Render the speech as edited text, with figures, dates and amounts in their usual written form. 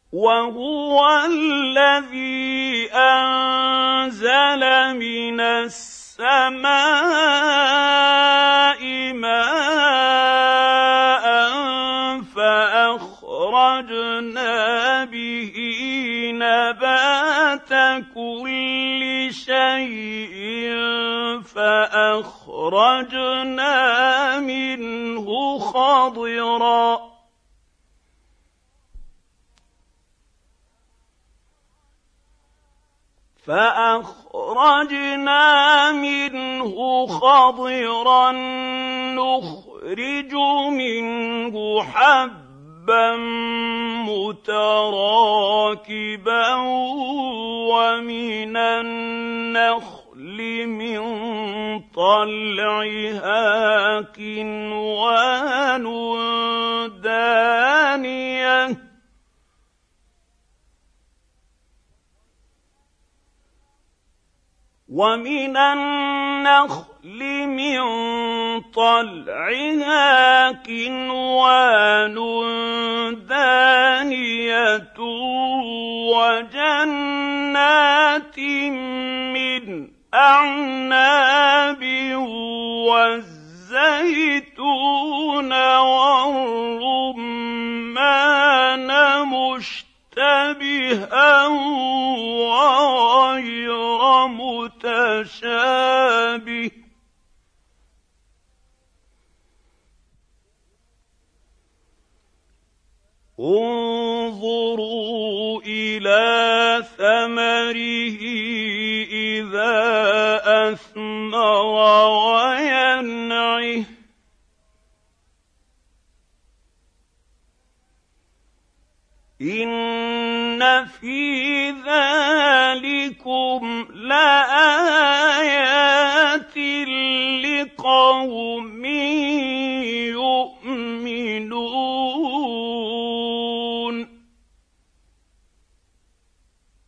وهو الذي أنزل من السماء ماء فأخرجنا به نبات كل شيء فأخرجنا منه خضرا نخرج منه حبا متراكبا ومن النخل من طلعها كنوان دانية وجنات من أعناب والزيتون والرمان مشتبها وغير متشابه انظروا إلى ثمره إذا أثمر وينعه إن في ذلكم لآية